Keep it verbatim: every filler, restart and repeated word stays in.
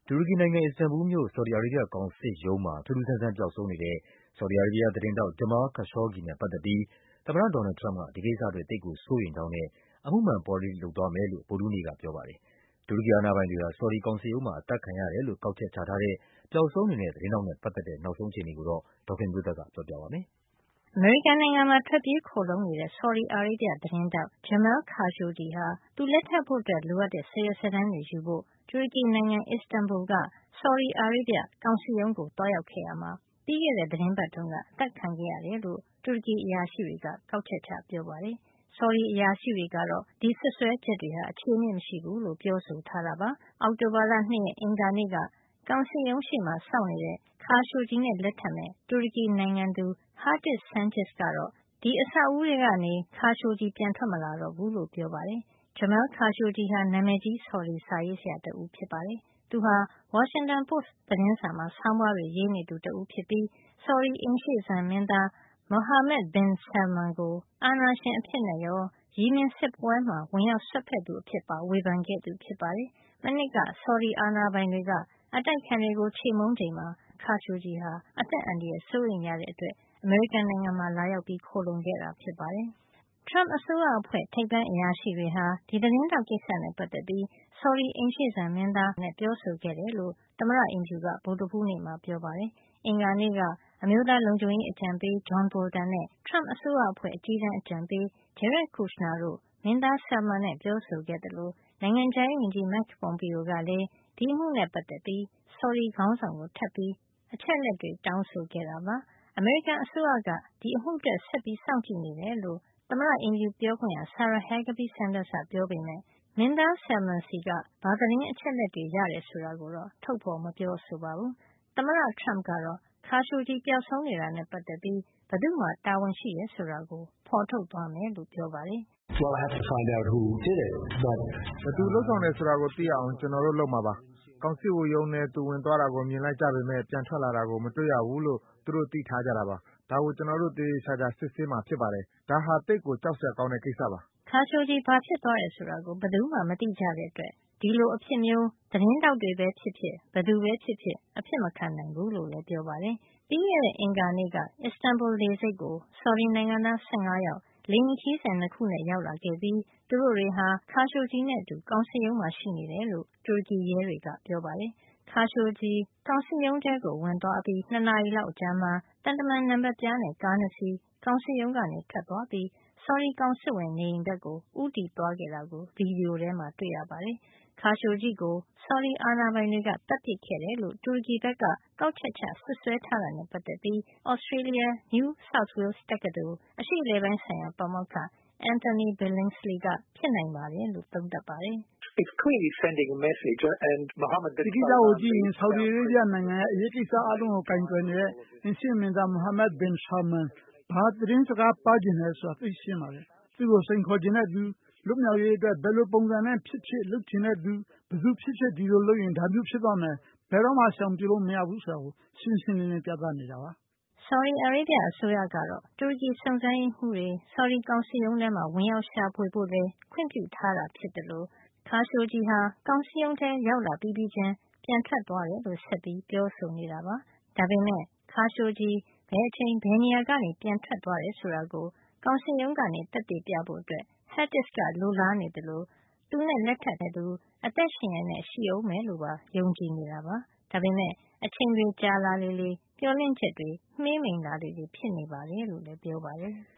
တူရကီနိုင်ငံ၊ အစ္စတန်ဘူလ်မြို့၊ ဆော်ဒီအာရေးဗျကောင်စစ်ရုံးမှာ ထူးထူးဆန်းဆန်း ပျောက်ဆုံးနေတဲ့ ဆော်ဒီအာရေးဗျသတင်းထောက် Jamal Khashoggi နဲ့ပတ်သက်ပြီး သမ္မတ ဒေါ်နယ်လ်ဒ် ထရမ့်ပ်က ဒီကိစ္စအတွက် သိပ်ကိုစိုးရိမ်ကြောင်းနဲ့ အမှုမှန်ပေါ်ရေးလုပ်သွားမယ်လို့ ဗုဒ္ဓဟူးနေ့ကပြောပါတယ်။ တူရကီအာဏာပိုင်တွေဟာ ဆော်ဒီကောင်စစ်ရုံးမှာ အသတ်ခံရတယ်လို့ ကောက်ချက်ချထားတဲ့ ပျောက်ဆုံးနေတဲ့ သတင်းထောက်နဲ့ပတ်သက်တဲ့ နောက်ဆုံးအခြေအနေကို ဒေါ်ခင်မျိုးသက်က ပြောပြပါမယ်။ အမေရိကန်နိုင်ငံမှာထွက်ပြေးခိုလှုံနေတဲ့ ဆော်ဒီအာရေးဗျသတင်းထောက် Jamal Khashoggi ဟာ သူလက်ထပ်ဖို့လိုအပ်တဲ့ စာရွက်စာတမ်းတွေယူဖို့ တူရကီနိုင်ငံ အစ္စတန်ဘူလ်က ဆော်ဒီအာရေးဗျကောင်စစ်ရုံးကို သွားရောက်ခဲ့ရာမှာ ပြီးခဲ့တဲ့ သီတင်းပတ်တုန်းက အသတ်ခံခဲ့ရတယ်လို့ တူရကီအရာရှိတွေက ကောက်ချက်ချပြောပါတယ်။ ဆော်ဒီအရာရှိတွေကတော့ ဒီစွပ်စွဲချက်တွေဟာ အခြေအမြစ်မရှိဘူးလို့ ပြောဆိုထားတာပါ။ အောက်တိုဘာလ ၂ ရက် အင်္ဂါနေ့က ကောင်စစ်ရုံးရှေ့မှာစောင့်နေတဲ့ Khashoggi နဲ့လက်ထပ်မယ့် တူရကီနိုင်ငံသူ Hatis Cengiz ကတော့ ဒီအဆောက်အဦးထဲကနေ Khashoggi ပြန်ထွက်မလာတော့ဘူးလို့ ပြောပါတယ်။ Jamal Khashoggi ဟာ နာမည်ကြီး ဆော်ဒီစာရေးဆရာတဦးဖြစ်ပါတယ်။ သူဟာ Washington Post သတင်းစာမှာ ဆောင်းပါးတွေရေးနေသူတဦးဖြစ်ပြီး ဆော်ဒီအိမ်ရှေ့စံမင်းသား Mohammed bin Salman ကို အာဏာရှင်အဖြစ်နဲ့ရော ယီမင်စစ်ပွဲမှာ ဝင်ရောက်စွက်ဖက်သူအဖြစ်ပါ ဝေဖန်ခဲ့သူဖြစ်ပါတယ်။ မနှစ်က ဆော်ဒီအာဏာပိုင်တွေက အတိုက်အခံတွေကို ချေမှုန်းချိန်မှာ Khashoggi ဟာ အသက်အန္တရာယ်စိုးရိမ်ရတဲ့အတွက် အမေရိကန်နိုင်ငံမှာ လာရောက်ခိုလှုံခဲ့တာဖြစ်ပါတယ်။ Trump အစိုးရအဖွဲ့ ထိပ်တန်းအရာရှိတွေဟာ ဒီသတင်းထောက်ကိစ္စနဲ့ပတ်သက်ပြီး ဆော်ဒီအိမ်ရှေ့စံမင်းသားနဲ့ ပြောဆိုခဲ့တယ်လို့ သမ္မတအိမ်ဖြူက ဗုဒ္ဓဟူးနေ့မှာ ပြောပါတယ်။ အင်္ဂါနေ့က အမျိုးသားလုံခြုံရေးအကြံပေး John Bolton နဲ့ Trump အစိုးရအဖွဲ့ အကြီးတန်းအကြံပေး Jared Kushner တို့ မင်းသား Salman နဲ့ ပြောဆိုခဲ့သလို နိုင်ငံခြားရေးဝန်ကြီး Mike Pompeo ကလည်း ဒီအမှုနဲ့ပတ်သက်ပြီး ဆော်ဒီခေါင်းဆောင်ကို ထပ်ပြီး အချက်အလက်တွေ တောင်းဆိုခဲ့တာပါ။ အမေရိကန်အစိုးရက ဒီအမှုအတွက် ဆက်ပြီးစောင့်ကြည့်နေတယ်လို့ သမ္မတအိမ်ဖြူပြောခွင့်ရ Sarah Huckabee Sanders ကပြောပေမယ့် မင်းသား Salman ဆီက ဘာသတင်းအချက်အလက်တွေ ရတယ်ဆိုတာကိုတော့ ထုတ်ဖေါ်မပြောဆိုပါဘူး။ သမ္မတ Trump ကတော့ Khashoggi ပျောက်ဆုံးနေတာနဲ့ပတ်သက်ပြီး ဘယ်သူမှာ တာဝန်ရှိတယ်ဆိုတာကို ဖေါ်ထုတ်သွားမယ်လို့ ပြောပါတယ်။ “ဘယ်သူလုပ်ဆောင်တယ်ဆိုတာကို သိရအောင် ကျနော်တို့ လုပ်မှာပါ။ ကောင်စစ်ဝန်ရုံးထဲ သူဝင်သွားတာကို မြင်လိုက်ကြပေမယ့် ပြန်ထွက်လာတာကို မတွေ့ရဘူးလို့ သူတို့ သိထားကြတာပါ။ ဒါကို ကျနော်တို့ သေသေချာချာ စစ်ဆေးမှာဖြစ်ပါတယ်။ ဒါဟာ သိပ်ကို ကြောက်စရာကောင်းတဲ့ ကိစ္စပါ။ ” Khashoggi ဘာဖြစ်သွားတယ်ဆိုတာကို ဘယ်သူမှ မသိကြတဲ့အတွက် ဒီလိုအဖြစ်မျိုး သတင်းထောက်တွေပဲဖြစ်ဖြစ် ဘယ်သူပဲဖြစ်ဖြစ် အဖြစ်မခံနိုင်ဘူးလို့လည်း ပြောပါတယ်။ ပြီးခဲ့တဲ့အင်္ဂါနေ့က အစ္စတန်ဘူလ်လေဆိပ်ကို ဆော်ဒီနိုင်ငံသား ၁၅ ယောက် လေယာဉ်ခရီးစဉ် ၂ ခုနဲ့ ရောက်လာခဲ့ပြီး သူတို့တွေဟာ Khashoggi နဲ့အတူ ကောင်စစ်ရုံးမှာ ရှိနေတယ်လို့ တူရကီရဲတွေက ပြောပါတယ်။ Khashoggi ကောင်စစ်ရုံးထဲဝင်သွားအပြီး ၂ နာရီလောက်အကြာမှာ သံတမန်နံပတ်ပြားနဲ့ ကား ၂ စီး ကောင်စစ်ရုံးကနေ ထွက်သွားပြီး ဆော်ဒီကောင်စစ်ဝန်နေအိမ်ဘက်ကို ဦးတည်သွားခဲ့တာကို ဗီဒီယိုထဲမှာ တွေ့ရပါတယ်။ Khashoggi ကို ဆော်ဒီအာဏာပိုင်တွေက သတ်ပစ်ခဲ့တယ်လို့ တူရကီဘက်က ကောက်ချက်ချ စွပ်စွဲထားတာနဲ့ ပတ်သက်ပြီး Australia New South Wales တက္ကသိုလ် အရှေ့အလယ်ပိုင်းဆိုင်ရာ ပါမောက္ခ Anthony Billingsley က ဖြစ်နိုင်ပါတယ်လို့ သုံးသပ်ပါတယ်။ “ဒီကိစ္စကိုကြည့်ရင်ဆော်ဒီအာရေးဗျနိုင်ငံရဲ့ အရေးကိစ္စအားလုံးကို ကိုင်တွယ်နေတဲ့ အိမ်ရှေ့မင်းသား Mohammed bin Salman ဘာသတင်းစကား ပါးချင်တယ်ဆိုတာ သိပ်ရှင်းပါတယ်။ သူ့ကို စိန်ခေါ်ချင်တဲ့သူ၊ လွတ်မြောက်ရေးအတွက် ဘယ်လိုပုံစံနဲ့ဖြစ်ဖြစ် လုပ်ချင်တဲ့သူ၊ ဘယ်သူဖြစ်ဖြစ် ဒီလိုလုပ်ရင် ဒါမျိုးဖြစ်သွားမယ်၊ ဘယ်တော့မှ ရှောင်ပြေလို့ မရဘူးဆိုတာကို ရှင်းရှင်းလင်းလင်း ပြသနေတာပါ။ ” ဆော်ဒီအာရေးဗျအစိုးရကတော့ တူရကီစုံစမ်းရေးမှူးတွေ ဆော်ဒီကောင်စစ်ရုံးထဲမှာ ဝင်ရောက်ရှာဖွေဖို့လည်း ခွင့်ပြုထားတာဖြစ်သလို Khashoggi ဟာ ကောင်စစ်ရုံးထဲရောက်လာပြီးပြီးချင်း ပြန်ထွက်သွားတယ်လို့ ဆက်ပြီးပြောဆိုနေတာပါ။ ဒါပေမယ့် Khashoggi ဘယ်အချိန် ဘယ်နေရာကနေ ပြန်ထွက်သွားတယ်ဆိုတာကို ကောင်စစ်ရုံးကနေ သက်သေပြဖို့ Hatis က လိုလားနေသလို သူနဲ့လက်ထပ်တဲ့သူ အသက်ရှင်လျက်နဲ့ ရှိဦးမယ်လို့ပါ ယုံကြည်နေတာပါ။ ဒါပေမယ့် အချိန်တွေကြာလာလေလေ မျှော်လင့်ချက်တွေ မှေးမှိန်လာလေလေ ဖြစ်နေပါတယ်လို့လည်း ပြောပါတယ်။